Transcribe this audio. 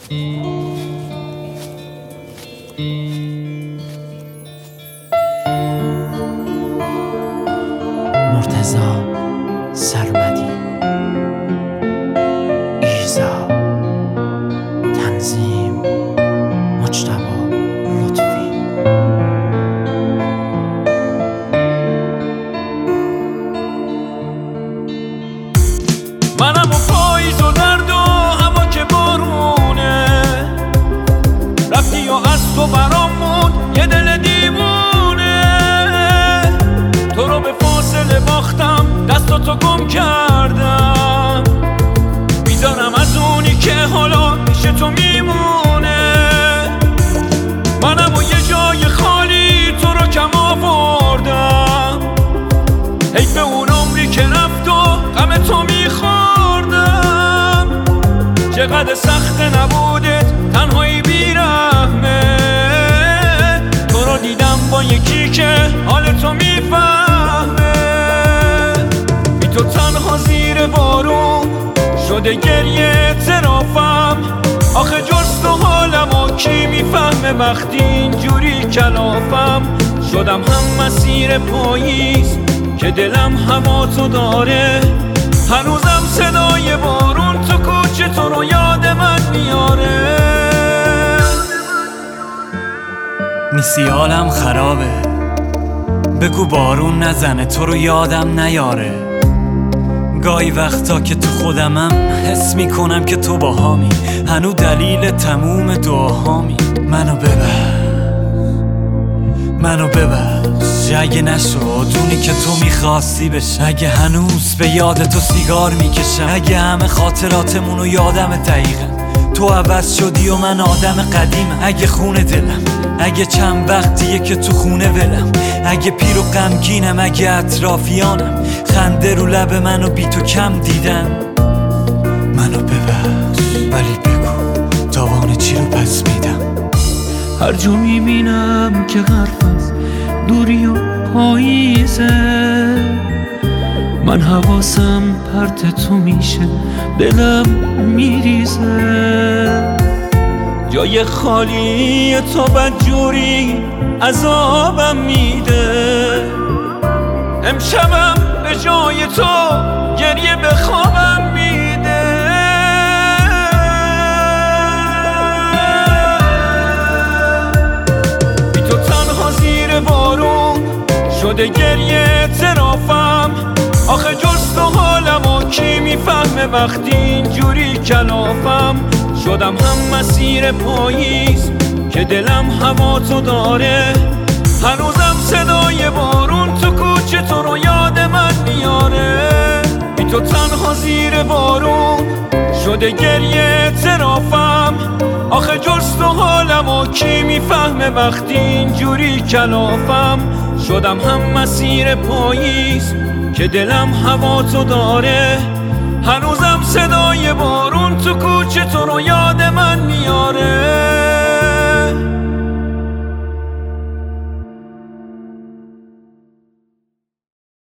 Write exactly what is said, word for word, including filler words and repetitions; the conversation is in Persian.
مرتضی سرمدی، ایزا، تنظیم مجتبی لطفی. منم و پاییز و درد و هوا که بارونه، رفتی و از تو برامون یه دل دیوونه. تو رو به فاصله باختم، دستاتو گم کردم، میذارم از اونی که حالا پیش تو میمونه. منم و یه جای خالی تو رو کم آوردم، حیف اون عمری که رفت و غم تو میخوردم. چقدر سخت نبودت تنهایی بیرحمه، تو رو دیدم با یکی که حال تو میفهمه. بی تو تنها زیر بارون شده گریه ترافم، آخه جز تو حالمو کی میفهمه وقتی اینجوری کلافم. شدم هم مسیر پاییز که دلم هوا تو داره، هنوزم صدای بارون تو کوچه تو رو یاد من میاره. نیستی حالم خرابه، بگو بارون نزنه تو رو یادم نیاره. گاهی وقتا که تو خودمم حس میکنم که تو باهامی، هنو دلیل تموم دعاهامی. منو ببر منو ببر اگه نشد اونی که تو میخواستی بشه، اگه هنوز به یاد تو سیگار میکشم، اگه همه خاطراتمونو یادم دقیقا تو عوض شدی و من آدم قدیمم. اگه خونه دلم، اگه چند وقتیه که تو خونه ولم، اگه پیر و غمگینم، اگه اطرافیانم خنده رو لب منو بی تو کم دیدن. منو ببخش ولی بگو تاوان چی رو پس میدم. هر جا میبینم که حرف از دوری و پاییزه، من حواسم پرت تو میشه، دلم میریزه. جای خالی تو بدجوری عذابم میده، امشبم به جای تو گریه به خوابم میده. بی تو تنها زیر بارون شده گریه ترافم، آخه جز تو حالمو کی میفهمه وقتی اینجوری کلافم. شدم هم مسیر پاییز که دلم هوا تو داره، هنوزم صدای بارون تو کوچه تو رو یاد من میاره. بی تو تنها زیر بارون شده گریه ترافم، آخه جز تو حالمو کی میفهمه وقتی اینجوری کلافم. شدم هم مسیر پاییز که دلم هوا تو داره، هنوزم صدای بارون تو کوچه تو رو یاد من میاره.